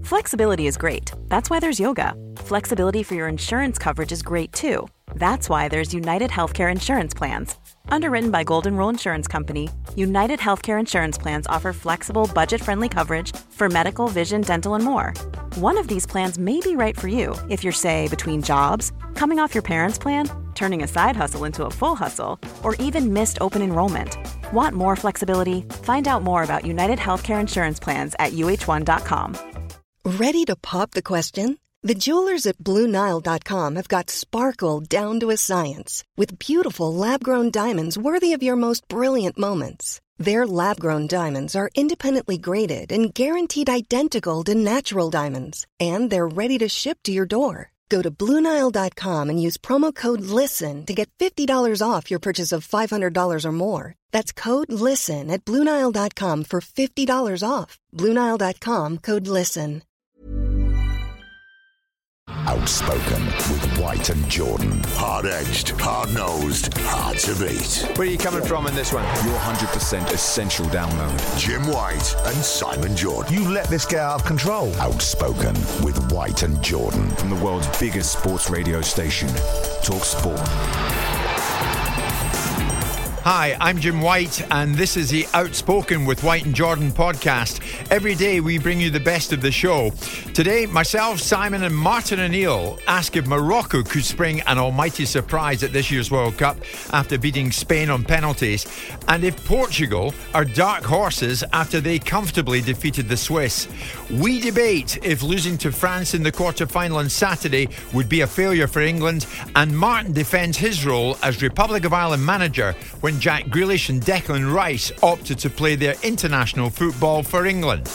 Flexibility is great. That's why there's yoga. Flexibility for your insurance coverage is great too. That's why there's United Healthcare Insurance Plans. Underwritten by Golden Rule Insurance Company, United Healthcare Insurance Plans offer flexible, budget-friendly coverage for medical, vision, dental, and more. One of these plans may be right for you if you're, say, between jobs, coming off your parents' plan, turning a side hustle into a full hustle, or even missed open enrollment. Want more flexibility? Find out more about United Healthcare Insurance Plans at uh1.com. Ready to pop the question? The jewelers at BlueNile.com have got sparkle down to a science with beautiful lab-grown diamonds worthy of your most brilliant moments. Their lab-grown diamonds are independently graded and guaranteed identical to natural diamonds, and they're ready to ship to your door. Go to BlueNile.com and use promo code LISTEN to get $50 off your purchase of $500 or more. That's code LISTEN at BlueNile.com for $50 off. BlueNile.com, code LISTEN. Outspoken with White and Jordan. Hard-edged, hard-nosed, hard to beat. Where are you coming from in this one? Your 100% essential download. Jim White and Simon Jordan. You let this get out of control. Outspoken with White and Jordan. From the world's biggest sports radio station, Talk Sport. Hi, I'm Jim White, and this is the Outspoken with White and Jordan podcast. Every day we bring you the best of the show. Today, myself, Simon and Martin O'Neill ask if Morocco could spring an almighty surprise at this year's World Cup after beating Spain on penalties, and if Portugal are dark horses after they comfortably defeated the Swiss. We debate if losing to France in the quarter-final on Saturday would be a failure for England, and Martin defends his role as Republic of Ireland manager when Jack Grealish and Declan Rice opted to play their international football for England.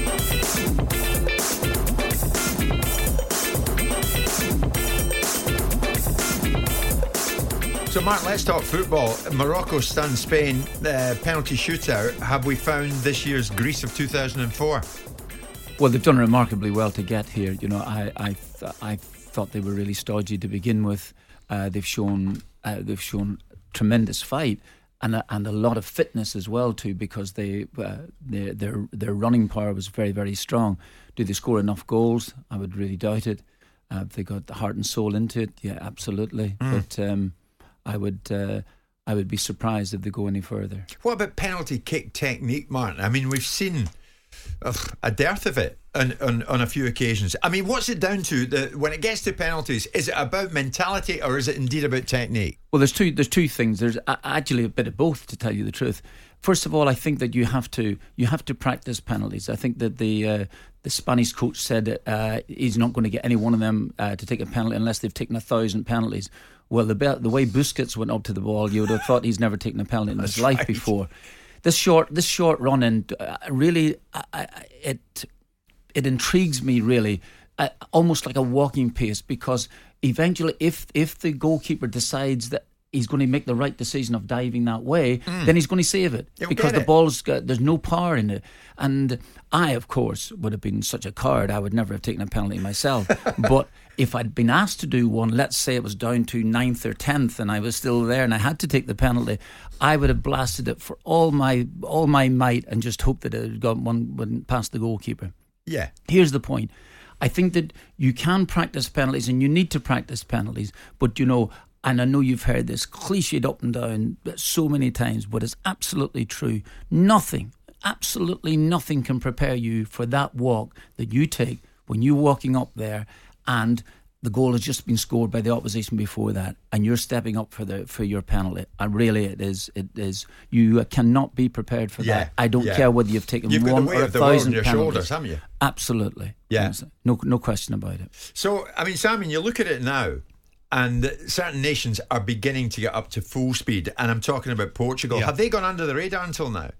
So, Mark, let's talk football. Morocco stunned Spain, penalty shootout. Have we found this year's Greece of 2004? Well, they've done remarkably well to get here. You know, I thought they were really stodgy to begin with. They've shown tremendous fight and a lot of fitness as well too, because their running power was very, very strong. Do they score enough goals? I would really doubt it. Have they got the heart and soul into it? Yeah, absolutely. But I would be surprised if they go any further. What about penalty kick technique, Martin? I mean, we've seen a dearth of it on a few occasions. I mean, what's it down to? When it gets to penalties, is it about mentality or is it indeed about technique? Well, there's two things. There's actually a bit of both, to tell you the truth. First of all, I think that you have to practice penalties. I think that the Spanish coach said he's not going to get any one of them to take a penalty unless they've taken 1,000 penalties. Well, the way Busquets went up to the ball, you would have thought he's never taken a penalty in his life before. This short run and really it intrigues me really, almost like a walking pace, because eventually if the goalkeeper decides that he's going to make the right decision of diving that way, then he's going to save it. Because the ball's there's no power in it. And I, of course, would have been such a coward, I would never have taken a penalty myself. But if I'd been asked to do one, let's say it was down to 9th or 10th and I was still there and I had to take the penalty, I would have blasted it for all my might and just hoped that it wouldn't pass the goalkeeper. Yeah. Here's the point. I think that you can practice penalties and you need to practice penalties, but you know, and I know you've heard this cliched up and down so many times, but it's absolutely true. Absolutely nothing can prepare you for that walk that you take when you're walking up there and the goal has just been scored by the opposition before that, and you're stepping up for your penalty. And really, it is. You cannot be prepared for that. I don't care whether you've taken you've one got the weight or of the world on 1,000 your penalties. shoulders, haven't you? Absolutely. Yeah. No question about it. So, I mean, Simon, you look at it now, and certain nations are beginning to get up to full speed, and I'm talking about Portugal. Have they gone under the radar until now?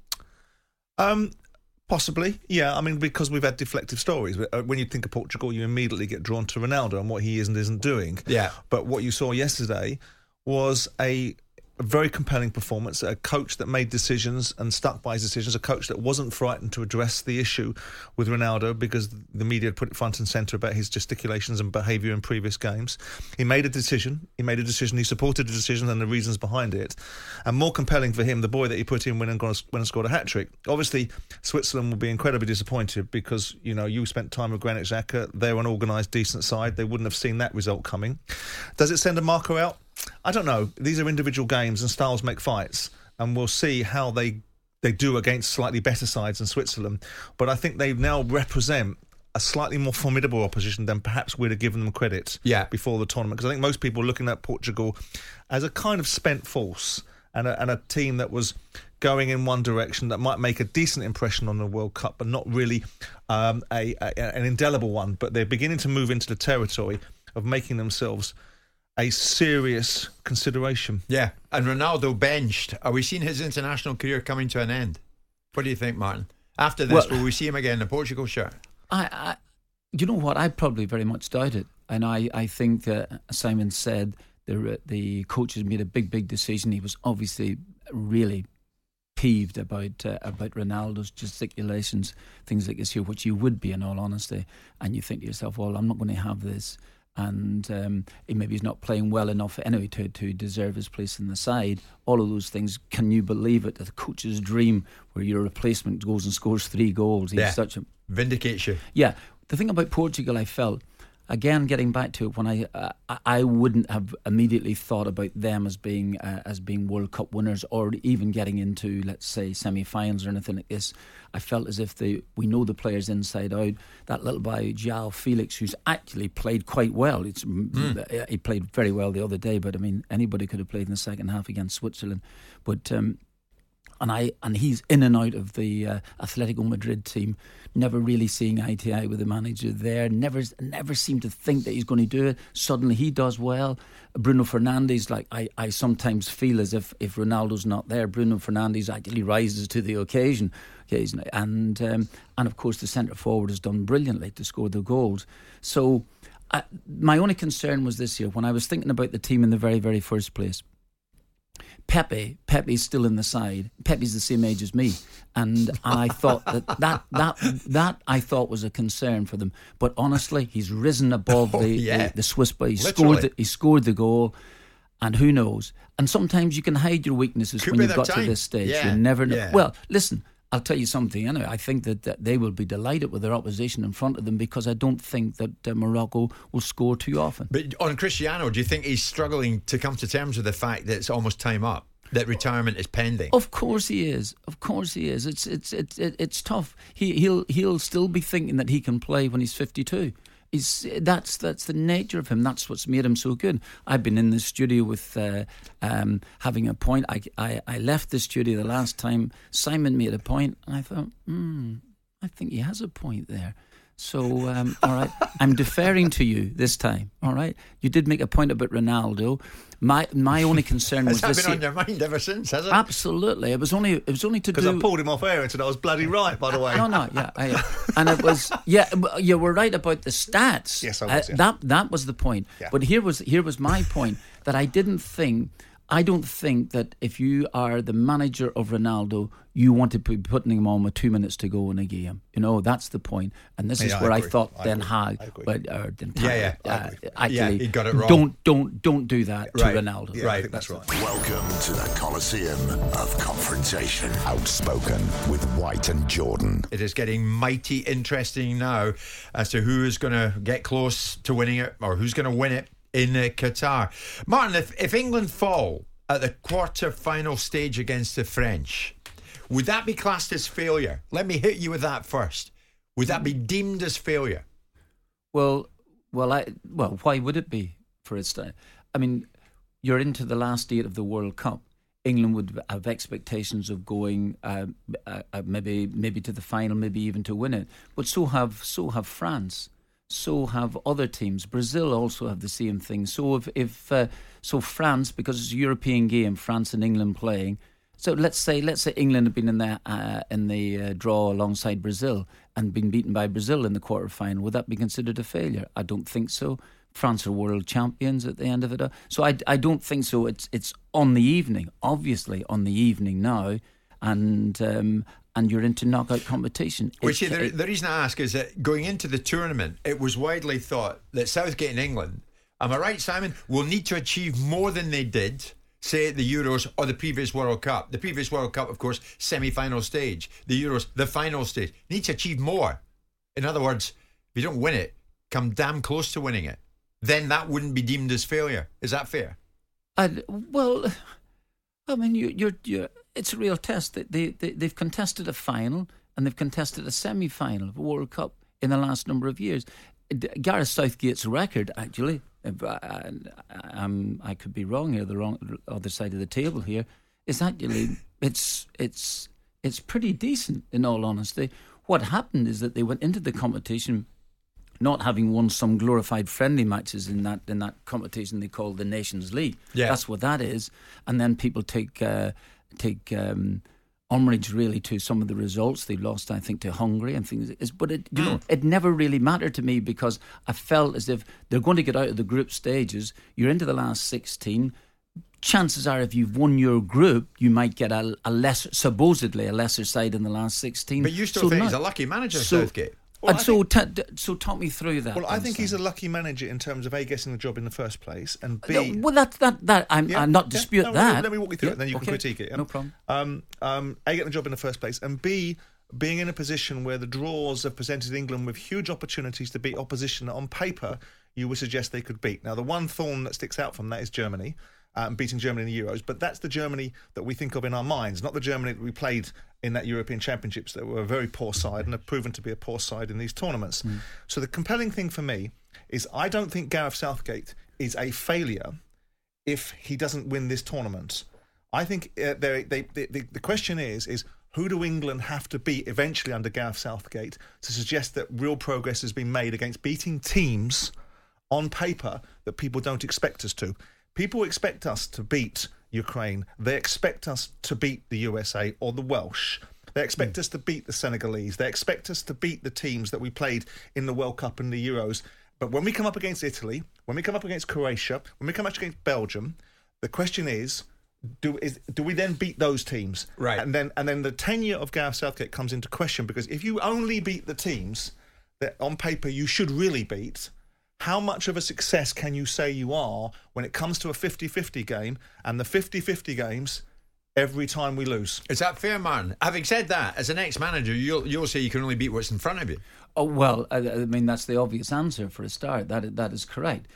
Possibly, yeah. I mean, because we've had deflective stories. When you think of Portugal, you immediately get drawn to Ronaldo and what he is and isn't doing. Yeah. But what you saw yesterday was a a very compelling performance, a coach that made decisions and stuck by his decisions, a coach that wasn't frightened to address the issue with Ronaldo because the media had put it front and centre about his gesticulations and behaviour in previous games. He made a decision. He supported the decision and the reasons behind it. And more compelling for him, the boy that he put in went and scored a hat-trick. Obviously, Switzerland will be incredibly disappointed because, you spent time with Granit Xhaka. They're an organised, decent side. They wouldn't have seen that result coming. Does it send a marker out? I don't know. These are individual games and styles make fights, and we'll see how they do against slightly better sides than Switzerland. But I think they now represent a slightly more formidable opposition than perhaps we'd have given them credit before the tournament. Because I think most people are looking at Portugal as a kind of spent force and a team that was going in one direction that might make a decent impression on the World Cup, but not really an indelible one. But they're beginning to move into the territory of making themselves a serious consideration. Yeah, and Ronaldo benched. Are we seeing his international career coming to an end? What do you think, Martin? After this, will we see him again in the Portugal shirt? You know what? I probably very much doubt it. And I think that Simon said the coach has made a big decision. He was obviously really peeved about Ronaldo's gesticulations, things like this here, which you would be in all honesty. And you think to yourself, well, I'm not going to have this. And maybe he's not playing well enough anyway to deserve his place in the side. All of those things, can you believe it? The coach's dream where your replacement goes and scores 3 goals. He's such a... Vindicates you. Yeah. The thing about Portugal, I felt, again, getting back to it, when I wouldn't have immediately thought about them as being World Cup winners or even getting into, let's say, semi-finals or anything like this. I felt as if we know the players inside out. That little boy, João Felix, who's actually played quite well. He played very well the other day, but I mean, anybody could have played in the second half against Switzerland. But and he's in and out of the Atletico Madrid team, never really seeing eye to eye with the manager there, never seemed to think that he's going to do it. Suddenly he does well. Bruno Fernandes, like I sometimes feel as if Ronaldo's not there, Bruno Fernandes actually rises to the occasion occasionally. And of course the centre forward has done brilliantly to score the goals. So my only concern was this year, when I was thinking about the team in the very, very first place, Pepe's still in the side. Pepe's the same age as me, and I thought that I thought was a concern for them. But honestly, he's risen above the Swiss boy. He scored the goal, and who knows? And sometimes you can hide your weaknesses when you've got to this stage. You never know. Yeah. Well, listen, I'll tell you something. Anyway, I think that they will be delighted with their opposition in front of them, because I don't think that Morocco will score too often. But on Cristiano, do you think he's struggling to come to terms with the fact that it's almost time up, that retirement is pending? Of course he is. It's tough. He'll still be thinking that he can play when he's 52. That's the nature of him. That's what's made him so good. I've been in the studio with having a point. I left the studio the last time Simon made a point, and I thought, I think he has a point there. So, all right, I'm deferring to you this time. All right, you did make a point about Ronaldo. My only concern was this. Has that been on your mind ever since? Has it? Absolutely. It was only to do, because I pulled him off air and said I was bloody right. By the way, and it was you were right about the stats. Yes, I was. Yeah. That was the point. Yeah. But here was my point, that I don't think that if you are the manager of Ronaldo, you want to be putting him on with 2 minutes to go in a game. That's the point. And this is where I thought Den Haag, actually, he got it wrong. Don't do that to Ronaldo. Yeah, I think that's right. Welcome to the Coliseum of Confrontation. Outspoken with White and Jordan. It is getting mighty interesting now as to who is going to get close to winning it, or who's going to win it in Qatar. Martin, if England fall at the quarter-final stage against the French, would that be classed as failure? Let me hit you with that first. Would that be deemed as failure? Well, why would it be, for instance? I mean, you're into the last 8 of the World Cup. England would have expectations of going maybe to the final, maybe even to win it. But so have France. So have other teams. Brazil also have the same thing. So if France, because it's a European game, France and England playing. So let's say England had been in the draw alongside Brazil and been beaten by Brazil in the quarter final. Would that be considered a failure? I don't think so. France are world champions at the end of it. So I don't think so. It's on the evening, obviously on the evening now, and you're into knockout competition. The reason I ask is that going into the tournament, it was widely thought that Southgate and England, am I right, Simon, will need to achieve more than they did, say, at the Euros or the previous World Cup. The previous World Cup, of course, semi-final stage. The Euros, the final stage. Need to achieve more. In other words, if you don't win it, come damn close to winning it. Then that wouldn't be deemed as failure. Is that fair? Well, I mean, you're it's a real test. They've contested a final and they've contested a semi-final of a World Cup in the last number of years. Gareth Southgate's record, actually, I could be wrong here, the other side of the table here, is actually it's pretty decent, in all honesty. What happened is that they went into the competition not having won some glorified friendly matches in that competition they call the Nations League. Yeah. That's what that is. And then people take umbrage really to some of the results they lost, I think, to Hungary and things. But it never really mattered to me, because I felt as if they're going to get out of the group stages. You're into the last 16. Chances are, if you've won your group, you might get supposedly a lesser side in the last 16. But you still think he's a lucky manager, Southgate? Well, so talk me through that. Well, I think he's a lucky manager in terms of A, getting the job in the first place, and B... Well, I'm not dispute that. Let me walk you through it, and then you can critique it. Yeah? No problem. A, getting the job in the first place, and B, being in a position where the draws have presented England with huge opportunities to beat opposition that on paper you would suggest they could beat. Now, the one thorn that sticks out from that is Germany. Beating Germany in the Euros, but that's the Germany that we think of in our minds, not the Germany that we played in that European Championships that were a very poor side and have proven to be a poor side in these tournaments. So the compelling thing for me is I don't think Gareth Southgate is a failure if he doesn't win this tournament. I think the question is who do England have to beat eventually under Gareth Southgate to suggest that real progress has been made against beating teams on paper that people don't expect us to. People expect us to beat Ukraine. They expect us to beat the USA or the Welsh. They expect us to beat the Senegalese. They expect us to beat the teams that we played in the World Cup and the Euros. But when we come up against Italy, when we come up against Croatia, when we come up against Belgium, the question is, do we then beat those teams? Right. And then the tenure of Gareth Southgate comes into question, because if you only beat the teams that on paper you should really beat, how much of a success can you say you are when it comes to a 50-50 game, and the 50-50 games every time we lose? Is that fair, Martin? Having said that, as an ex-manager, you'll say you can only beat what's in front of you. Oh, well, I mean, that's the obvious answer for a start. That is correct.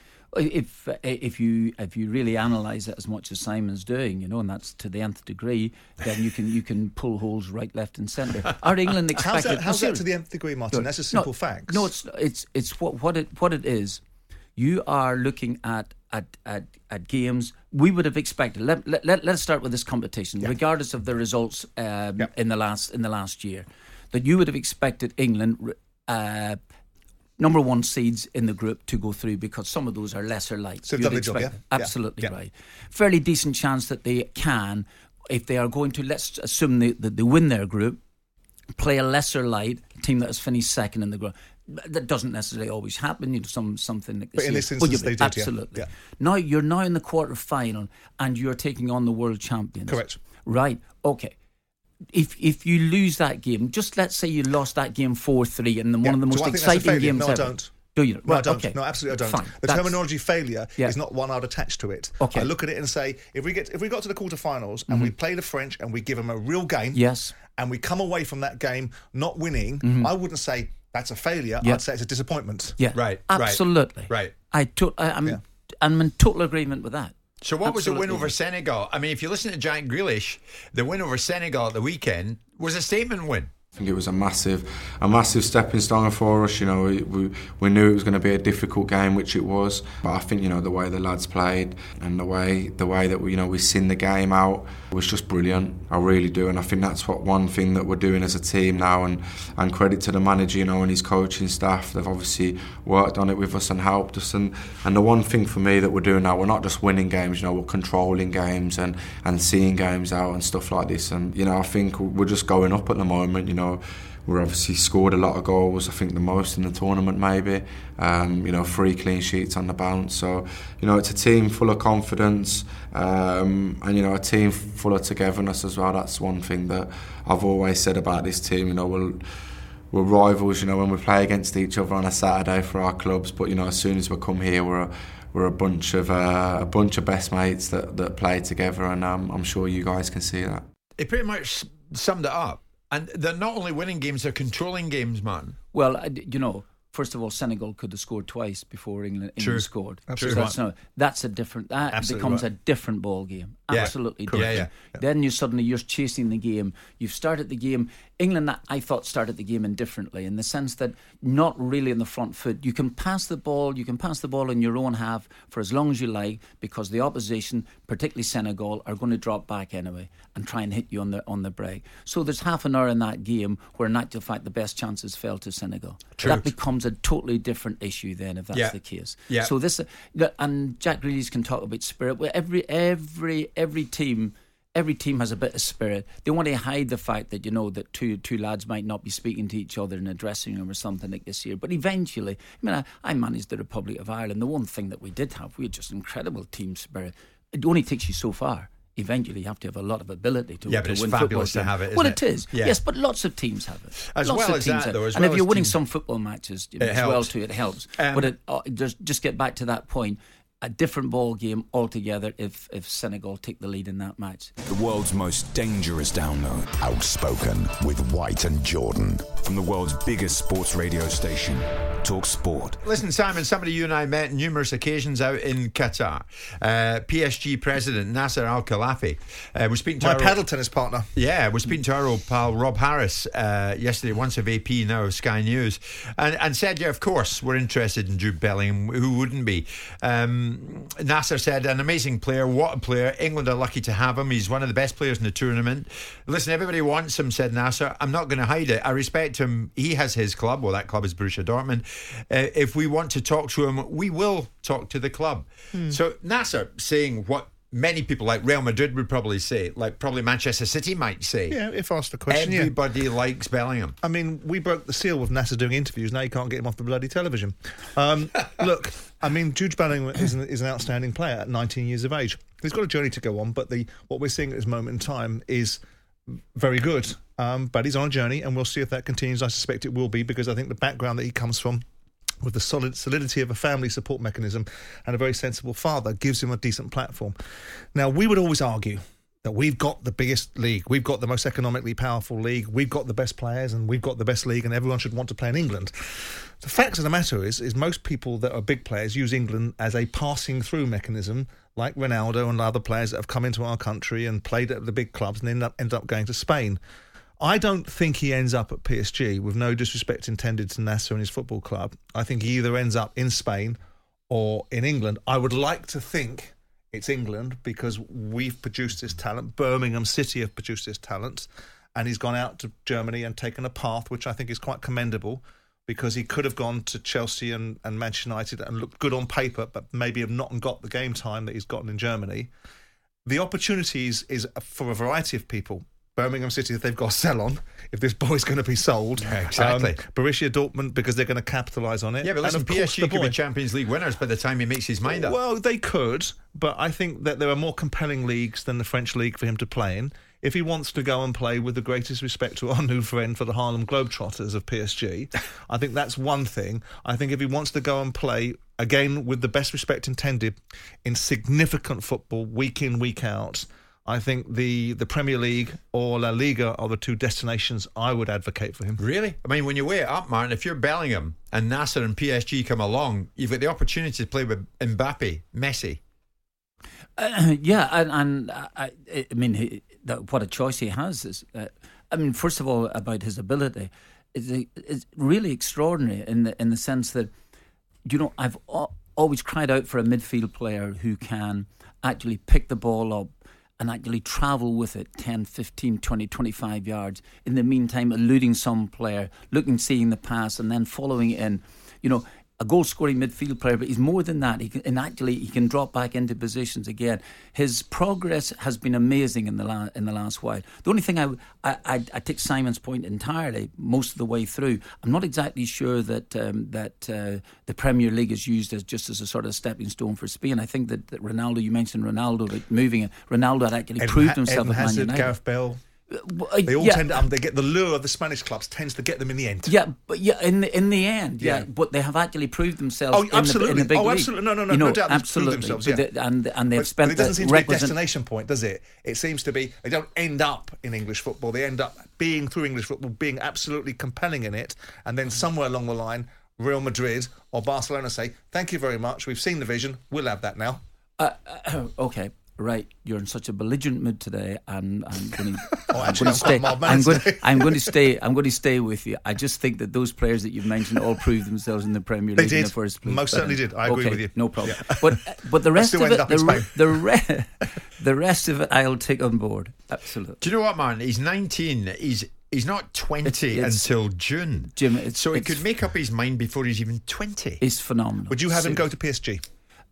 If you really analyse it as much as Simon's doing, and that's to the nth degree, then you can pull holes right, left, and centre. Are England expected? How's that to the nth degree, Martin? That's a simple fact. No, it's what it is. You are looking at games we would have expected. Let's start with this competition, regardless of the results in the last year, that you would have expected England. Number one seeds in the group to go through, because some of those are lesser light. So absolutely right. Fairly decent chance that they can, if they are going to, let's assume that they win their group, play a lesser light team that has finished second in the group. That doesn't necessarily always happen. Something like this. But in this instance, they did. Absolutely. Yeah. Now you're in the quarter final, and you're taking on the world champions. Correct. Right. Okay. If you lose that game, just let's say you lost that game 4-3, and one of the most exciting games ever. No, I don't. Do you? No, I don't. Okay. No, absolutely I don't. Fine. The terminology failure is not one I'd attach to it. Okay. I look at it and say, if we got to the quarterfinals and we play the French and we give them a real game, and we come away from that game not winning, I wouldn't say that's a failure. Yeah. I'd say it's a disappointment. Yeah, right. Absolutely. Right. I'm in total agreement with that. So what was the win over Senegal? I mean, if you listen to Jack Grealish, the win over Senegal at the weekend was a statement win. I think it was a massive stepping stone for us. We knew it was going to be a difficult game, which it was. But I think the way the lads played and the way that we seen the game out was just brilliant. I really do, and I think that's one thing that we're doing as a team now. And credit to the manager, and his coaching staff. They've obviously worked on it with us and helped us. And the one thing for me that we're doing now, we're not just winning games. We're controlling games and seeing games out and stuff like this. And I think we're just going up at the moment. we're obviously scored a lot of goals. I think the most in the tournament, maybe. 3 clean sheets on the bounce. So, it's a team full of confidence, and a team full of togetherness as well. That's one thing that I've always said about this team. We're rivals, when we play against each other on a Saturday for our clubs. But as soon as we come here, we're a bunch of best mates that play together, and I'm sure you guys can see that. It pretty much summed it up. And they're not only winning games, they're controlling games, man. Well, first of all, Senegal could have scored twice before England scored. Absolutely. So that's a different. That Absolutely becomes right. a different ball game. Yeah. Absolutely different. Yeah. Then you're chasing the game. You've started the game. England, I thought, started the game indifferently in the sense that not really in the front foot. You can pass the ball. You can pass the ball in your own half for as long as you like, because the opposition, particularly Senegal, are going to drop back anyway and try and hit you on the break. So there's half an hour in that game where, in actual fact, the best chances fell to Senegal. True. That becomes a totally different issue then, if that's the case. Yeah. So this, and Jack Grealish can talk about spirit. Well, every team has a bit of spirit. They want to hide the fact that that two lads might not be speaking to each other in a dressing room or something like this here. But eventually, I managed the Republic of Ireland. The one thing that we did have, we had just incredible team spirit. It only takes you so far. Eventually, you have to have a lot of ability to but it's win fabulous football. to have it, Well, isn't it is. Yeah. Yes, but lots of teams have it. As Lots well of as teams that, though, as and well if you're as winning teams- some football matches, It as well helps. too, it helps. Um, But just get back to that point. A different ball game altogether if Senegal take the lead in that match. The world's most dangerous download. Outspoken with White and Jordan. From the world's biggest sports radio station, Talk Sport. Listen, Simon, somebody you and I met on numerous occasions out in Qatar. PSG president Nasser Al-Khelaifi. We're speaking to My our paddle tennis partner. Yeah, we're speaking to our old pal Rob Harris yesterday, once of AP, now of Sky News, and said, yeah, of course, we're interested in Jude Bellingham. Who wouldn't be? Nasser said, an amazing player. What a player. England are lucky to have him. He's one of the best players in the tournament. Listen, everybody wants him, said Nasser. I'm not going to hide it. I respect him. He has his club. Well, that club is Borussia Dortmund. If we want to talk to him, we will talk to the club. So Nasser saying what many people like Real Madrid would probably say, like probably Manchester City might say. Yeah, if asked a question, Everybody likes Bellingham. I mean, we broke the seal with Nasser doing interviews. Now you can't get him off the bloody television. Look, I mean, Jude Bellingham is an outstanding player at 19 years of age. He's got a journey to go on, but what we're seeing at this moment in time is very good. But he's on a journey, and we'll see if that continues. I suspect it will be, because I think the background that he comes from, with the solidity of a family support mechanism and a very sensible father, gives him a decent platform. Now, we would always argue that we've got the biggest league, we've got the most economically powerful league, we've got the best players, and we've got the best league, and everyone should want to play in England. The fact of the matter is most people that are big players use England as a passing through mechanism, like Ronaldo and other players that have come into our country and played at the big clubs and end up going to Spain. I don't think he ends up at PSG, with no disrespect intended to Nasser and his football club. I think he either ends up in Spain or in England. I would like to think it's England, because we've produced this talent. Birmingham City have produced this talent, and he's gone out to Germany and taken a path which I think is quite commendable, because he could have gone to Chelsea and Manchester United and looked good on paper, but maybe have not got the game time that he's gotten in Germany. The opportunities is for a variety of people. Birmingham City, if they've got a sell on, if this boy's going to be sold. Yeah, exactly. Borussia Dortmund, because they're going to capitalise on it. Yeah, but listen, and of course PSG could be Champions League winners by the time he makes his mind up. Well, they could, but I think that there are more compelling leagues than the French league for him to play in. If he wants to go and play, with the greatest respect to our new friend for the Harlem Globetrotters of PSG, I think that's one thing. I think if he wants to go and play, again, with the best respect intended, in significant football, week in, week out, I think the Premier League or La Liga are the two destinations I would advocate for him. Really? I mean, when you weigh it up, Martin, if you're Bellingham and Nasser and PSG come along, you've got the opportunity to play with Mbappe, Messi. I mean, what a choice he has is. I mean, first of all, about his ability, it's really extraordinary in the sense that, I've always cried out for a midfield player who can actually pick the ball up and actually travel with it 10, 15, 20, 25 yards. In the meantime, eluding some player, seeing the pass, and then following it in. a goal-scoring midfield player, but he's more than that. He can drop back into positions again. His progress has been amazing in the last while. The only thing I take Simon's point entirely most of the way through. I'm not exactly sure that the Premier League is used as just as a sort of stepping stone for Spain. I think that Ronaldo, you mentioned Ronaldo, like moving it. Ronaldo had actually proved himself at Man United. Gareth Bale. They all tend to, they get the lure of the Spanish clubs tends to get them in the end. Yeah, but in the end, but they have actually proved themselves. Oh, absolutely. In the big league. Absolutely. No doubt. Absolutely. They've proved themselves. And they've spent. But it doesn't seem to be a destination point, does it? It seems to be they don't end up in English football. They end up being through English football, being absolutely compelling in it, and then somewhere along the line, Real Madrid or Barcelona say, "Thank you very much. We've seen the vision. We'll have that now." Okay. Right, you're in such a belligerent mood today, and I'm going to stay with you. I just think that those players that you've mentioned all proved themselves in the Premier League in the first place. Most certainly did. I agree with you. No problem. Yeah. But the rest of it, the rest of it, I'll take on board. Absolutely. Do you know what, man? He's 19. He's not 20 until June. Jim, so he could make up his mind before he's even 20. It's phenomenal. Would you have him go to PSG?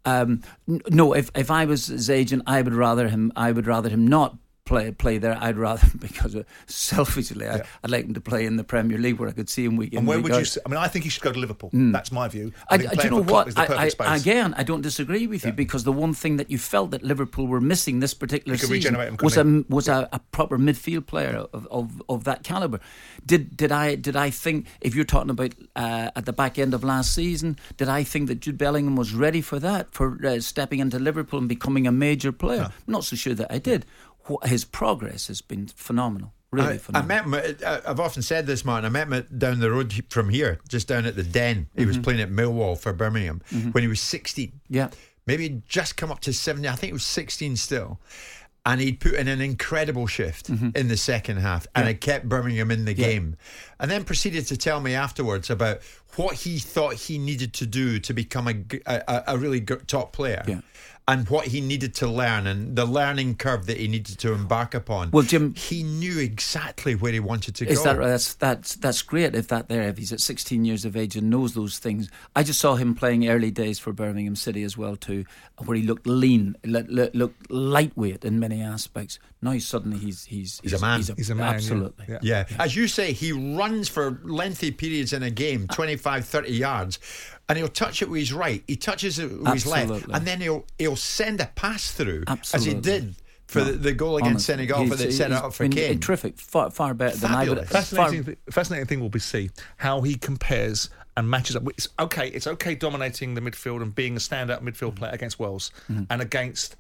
No, if I was his agent, I would rather him not play there. I'd rather, because selfishly, I'd like him to play in the Premier League where I could see him week in. And where week would out. you? I mean, I think he should go to Liverpool. That's my view. Do you know what? Again, I don't disagree with you, because the one thing that you felt that Liverpool were missing this particular season was a proper midfield player of that calibre. Did I think, if you're talking about at the back end of last season, did I think that Jude Bellingham was ready for that, for stepping into Liverpool and becoming a major player? I'm not so sure that I did. His progress has been phenomenal. Really phenomenal. I met him, I've often said this, Martin, I met him down the road from here, just down at the Den. He was playing at Millwall for Birmingham when he was 16. Yeah. Maybe he'd just come up to 70. I think he was 16 still. And he'd put in an incredible shift in the second half, and it kept Birmingham in the game. And then proceeded to tell me afterwards about what he thought he needed to do to become a really top player. Yeah. And what he needed to learn, and the learning curve that he needed to embark upon. Well, Jim, he knew exactly where he wanted to go. Is that right? That's great. If he's at 16 years of age and knows those things. I just saw him playing early days for Birmingham City as well too, where he looked lean, looked lightweight in many aspects. Now suddenly he's a man. He's a man. Absolutely. Yeah. As you say, he runs for lengthy periods in a game, 25, 30 yards. And he'll touch it with his right, he touches it with his left, and then he'll send a pass through, as he did for the goal against Senegal that set it up for Kane. Terrific, far better than I would. Fascinating thing will be see how he compares and matches up. It's okay dominating the midfield and being a standout midfield player against Wales and against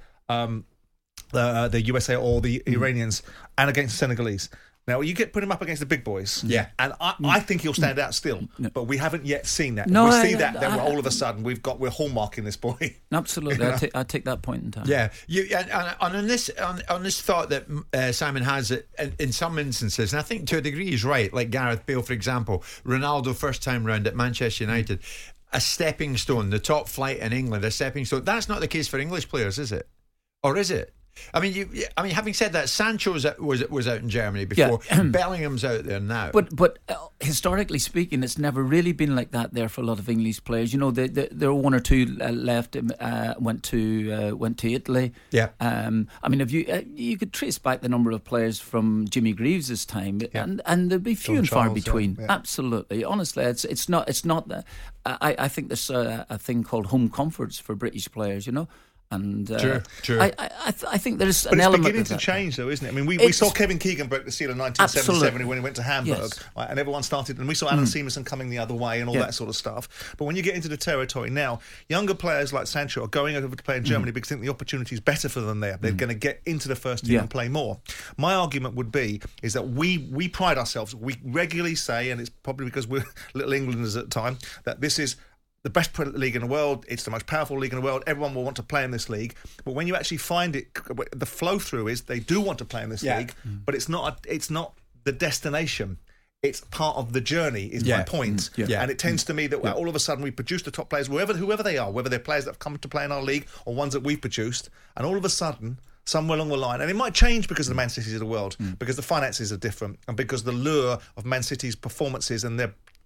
the USA or the Iranians and against the Senegalese. Now, you put him up against the big boys, and I think he'll stand out still, but we haven't yet seen that. No, if we see that, then all of a sudden we're hallmarking this boy. Absolutely, I take that point in time. Yeah, and on this thought that Simon has in some instances, and I think to a degree he's right. Like Gareth Bale, for example, Ronaldo first time round at Manchester United, a stepping stone, the top flight in England, a stepping stone. That's not the case for English players, is it? Or is it? I mean, having said that, Sancho was out in Germany before. Yeah. Bellingham's out there now. But historically speaking, it's never really been like that there for a lot of English players. You know, there were one or two left, went to Italy. Yeah. I mean, if you could trace back the number of players from Jimmy Greaves' time, and there'd be few and far between. Yeah. Absolutely, honestly, it's not that. I think there's a thing called home comforts for British players. You know. And true. I think there's an element of that. But it's beginning to change, though, isn't it? I mean, we saw Kevin Keegan break the seal in 1977 when he went to Hamburg, right, and everyone started, and we saw Alan Seamerson coming the other way and all that sort of stuff. But when you get into the territory now, younger players like Sancho are going over to play in Germany because they think the opportunity is better for them there. They're going to get into the first team and play more. My argument would be is that we pride ourselves. We regularly say, and it's probably because we're little Englanders at the time, that this is the best league in the world, it's the most powerful league in the world, everyone will want to play in this league. But when you actually find it, the flow through is they do want to play in this league, but it's not the destination. It's part of the journey, is my point. And it tends to me that all of a sudden we produce the top players, whoever they are, whether they're players that have come to play in our league or ones that we've produced, and all of a sudden, somewhere along the line, and it might change because of the Man Cities of the world, because the finances are different, and because the lure of Man City's performances and their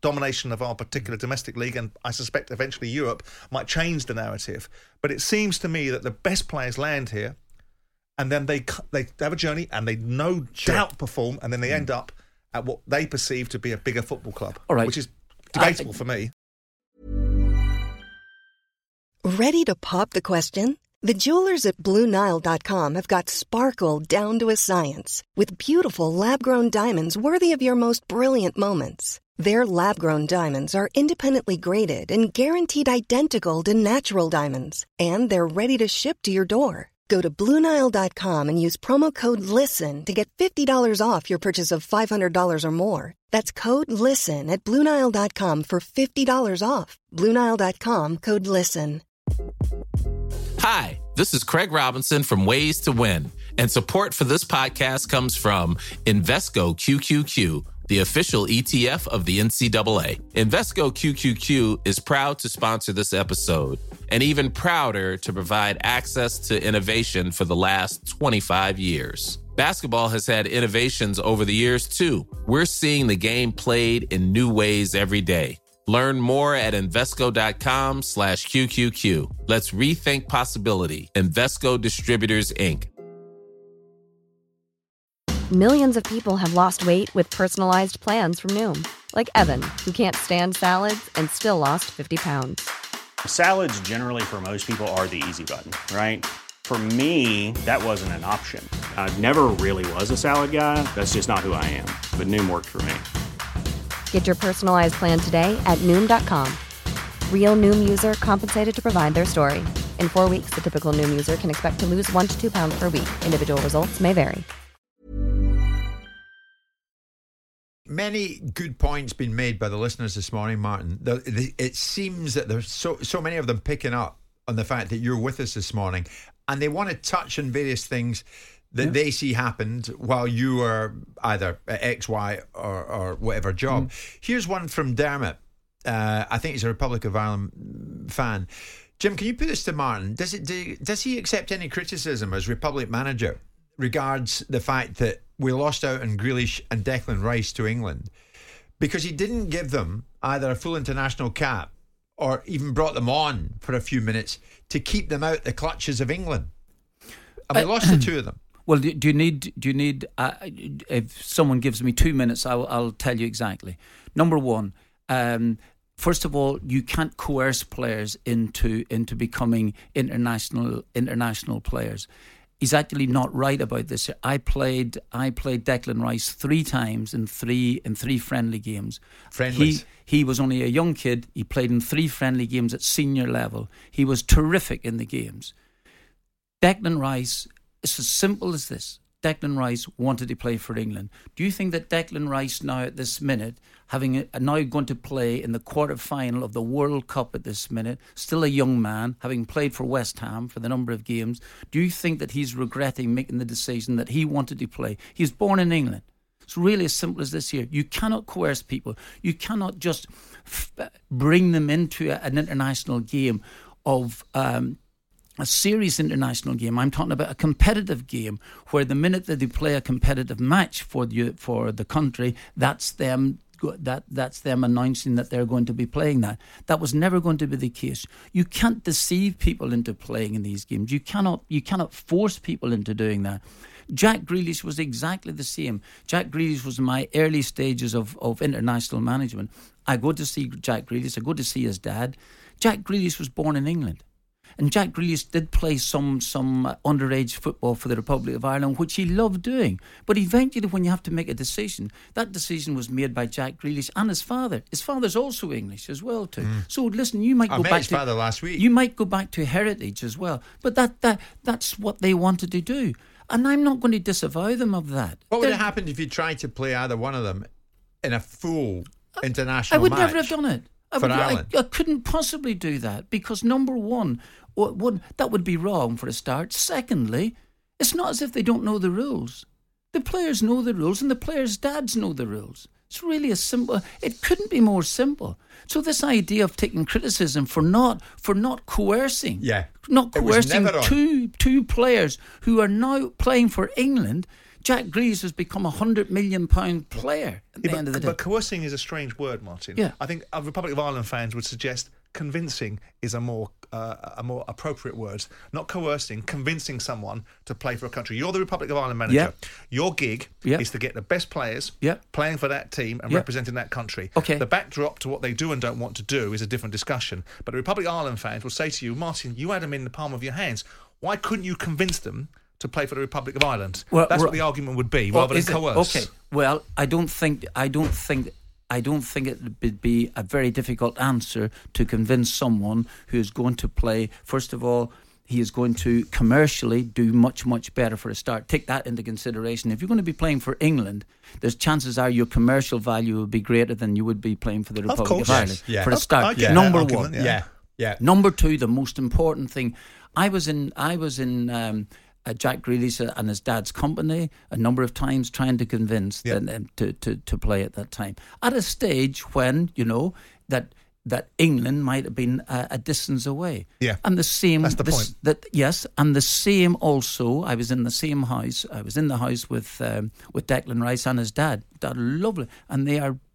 domination of our particular domestic league, and I suspect eventually Europe, might change the narrative. But it seems to me that the best players land here, and then they have a journey, and they no doubt perform, and then they end up at what they perceive to be a bigger football club, which is debatable for me. Ready to pop the question? The jewelers at BlueNile.com have got sparkle down to a science with beautiful lab-grown diamonds worthy of your most brilliant moments. Their lab-grown diamonds are independently graded and guaranteed identical to natural diamonds, and they're ready to ship to your door. Go to BlueNile.com and use promo code LISTEN to get $50 off your purchase of $500 or more. That's code LISTEN at BlueNile.com for $50 off. BlueNile.com, code LISTEN. Hi, this is Craig Robinson from Ways to Win, and support for this podcast comes from Invesco QQQ, the official ETF of the NCAA. Invesco QQQ is proud to sponsor this episode, and even prouder to provide access to innovation for the last 25 years. Basketball has had innovations over the years, too. We're seeing the game played in new ways every day. Learn more at Invesco.com/QQQ. Let's rethink possibility. Invesco Distributors, Inc. Millions of people have lost weight with personalized plans from Noom. Like Evan, who can't stand salads and still lost 50 pounds. Salads generally for most people are the easy button, right? For me, that wasn't an option. I never really was a salad guy. That's just not who I am. But Noom worked for me. Get your personalized plan today at Noom.com. Real Noom user compensated to provide their story. In 4 weeks, the typical Noom user can expect to lose 1 to 2 pounds per week. Individual results may vary. Many good points been made by the listeners this morning, Martin. It seems that there's so many of them picking up on the fact that you're with us this morning, and they want to touch on various things that they see happened while you were either at X, Y, or whatever job. Here's one from Dermot. I think he's a Republic of Ireland fan. Jim, can you put this to Martin? Does he accept any criticism as Republic manager regards the fact that we lost out on Grealish and Declan Rice to England because he didn't give them either a full international cap or even brought them on for a few minutes to keep them out the clutches of England? And we lost the two of them. Well, do you need? If someone gives me 2 minutes, I'll tell you exactly. Number one, first of all, you can't coerce players into becoming international players. He's actually not right about this. I played Declan Rice 3 times in three friendly games. Friendlies. He was only a young kid. He played in 3 friendly games at senior level. He was terrific in the games. Declan Rice. It's as simple as this. Declan Rice wanted to play for England. Do you think that Declan Rice now at this minute, now going to play in the quarter-final of the World Cup at this minute, still a young man, having played for West Ham for the number of games, do you think that he's regretting making the decision that he wanted to play? He was born in England. It's really as simple as this here. You cannot coerce people. You cannot just bring them into an international game of... a serious international game. I'm talking about a competitive game where the minute that they play a competitive match for the country, that's them announcing that they're going to be playing that. That was never going to be the case. You can't deceive people into playing in these games. You cannot force people into doing that. Jack Grealish was exactly the same. Jack Grealish was in my early stages of international management. I go to see Jack Grealish. I go to see his dad. Jack Grealish was born in England. And Jack Grealish did play some underage football for the Republic of Ireland, which he loved doing. But eventually, when you have to make a decision, that decision was made by Jack Grealish and his father. His father's also English as well too. So listen, you might go back to his father last week. You might go back to heritage as well. But that's what they wanted to do, and I'm not going to disavow them of that. What would have happened if you tried to play either one of them in a full international match? I would never have done it. I couldn't possibly do that because number one, that would be wrong for a start. Secondly, it's not as if they don't know the rules. The players know the rules and the players' dads know the rules. It's really as simple. It couldn't be more simple. So this idea of taking criticism for not coercing, two players who are now playing for England Jack Grealish has become £100 million player at the end of the day. But coercing is a strange word, Martin. Yeah. I think Republic of Ireland fans would suggest convincing is a more appropriate word. Not coercing, convincing someone to play for a country. You're the Republic of Ireland manager. Yep. Your gig Yep. is to get the best players Yep. playing for that team and Yep. representing that country. Okay. The backdrop to what they do and don't want to do is a different discussion. But the Republic of Ireland fans will say to you, Martin, you had them in the palm of your hands. Why couldn't you convince them to play for the Republic of Ireland? Well, that's what the argument would be, rather than coerce. Okay. Well, I don't think it would be a very difficult answer to convince someone who is going to play. First of all, he is going to commercially do much, much better for a start. Take that into consideration. If you're going to be playing for England, there's chances are your commercial value will be greater than you would be playing for the Republic of Ireland for a start. Number one. Yeah. Number two, the most important thing. I was in Jack Grealish and his dad's company a number of times trying to convince them to play at that time. At a stage when, that England might have been a distance away. Yeah. And the same... That's the point. And the same also, I was in the same house. I was in the house with Declan Rice and his dad. Dad, lovely. And they are...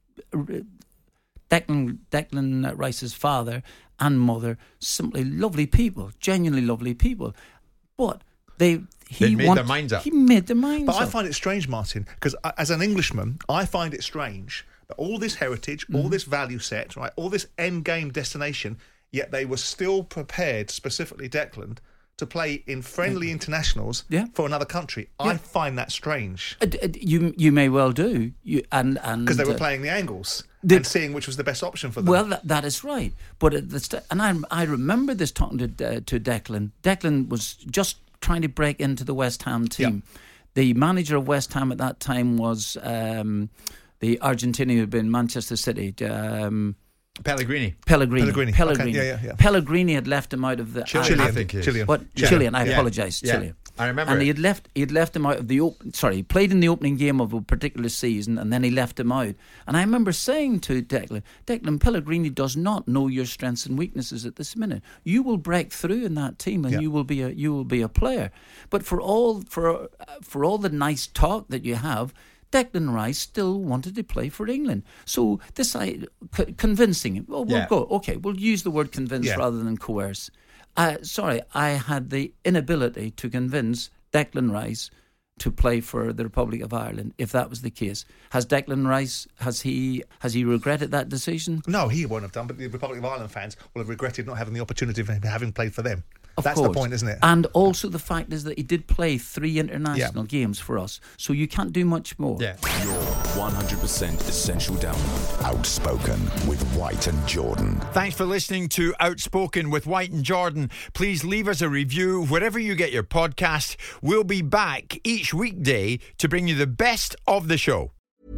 Declan Rice's father and mother, simply lovely people, genuinely lovely people. But... They made their minds up. He made their minds But up. I find it strange, Martin, because as an Englishman, I find it strange that all this heritage, all this value set, right, all this end game destination, yet they were still prepared, specifically Declan, to play in friendly internationals for another country. I find that strange. You may well do, because they were playing the angles and seeing which was the best option for them. Well, that is right. But I remember this talking to Declan. Declan was just trying to break into the West Ham team. Yep. The manager of West Ham at that time was the Argentinian who had been in Manchester City. Pellegrini. Okay, yeah. Pellegrini had left him out of the... Chilean. I apologise. Yeah. Chilean. I remember. And he had left him out of the he played in the opening game of a particular season, and then he left him out. And I remember saying to Declan, Pellegrini does not know your strengths and weaknesses at this minute. You will break through in that team, and you will be a player. But for all the nice talk that you have, Declan Rice still wanted to play for England. So this convincing him. Well, we'll go. Okay, we'll use the word convince rather than coerce. I had the inability to convince Declan Rice to play for the Republic of Ireland, if that was the case. Has Declan Rice, has he regretted that decision? No, he won't have done, but the Republic of Ireland fans will have regretted not having the opportunity of having played for them. That's the point, isn't it? And also the fact is that he did play 3 international games for us, so you can't do much more. Your 100% essential download. Outspoken with White and Jordan. Thanks for listening to Outspoken with White and Jordan. Please leave us a review wherever you get your podcast. We'll be back each weekday to bring you the best of the show.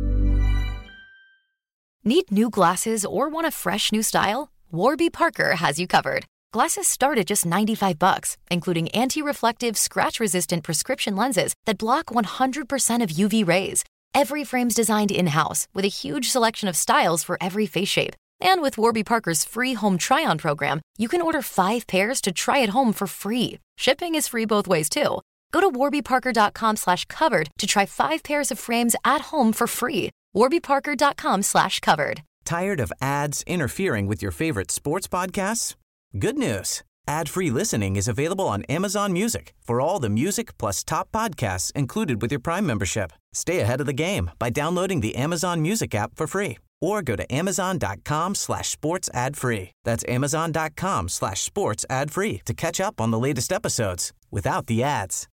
Need new glasses or want a fresh new style? Warby Parker has you covered. Glasses start at just $95, including anti-reflective, scratch-resistant prescription lenses that block 100% of UV rays. Every frame's designed in-house with a huge selection of styles for every face shape. And with Warby Parker's free home try-on program, you can order 5 pairs to try at home for free. Shipping is free both ways, too. Go to warbyparker.com/covered to try 5 pairs of frames at home for free. warbyparker.com/covered. Tired of ads interfering with your favorite sports podcasts? Good news. Ad-free listening is available on Amazon Music for all the music plus top podcasts included with your Prime membership. Stay ahead of the game by downloading the Amazon Music app for free or go to amazon.com/sports ad free. That's amazon.com/sports ad free to catch up on the latest episodes without the ads.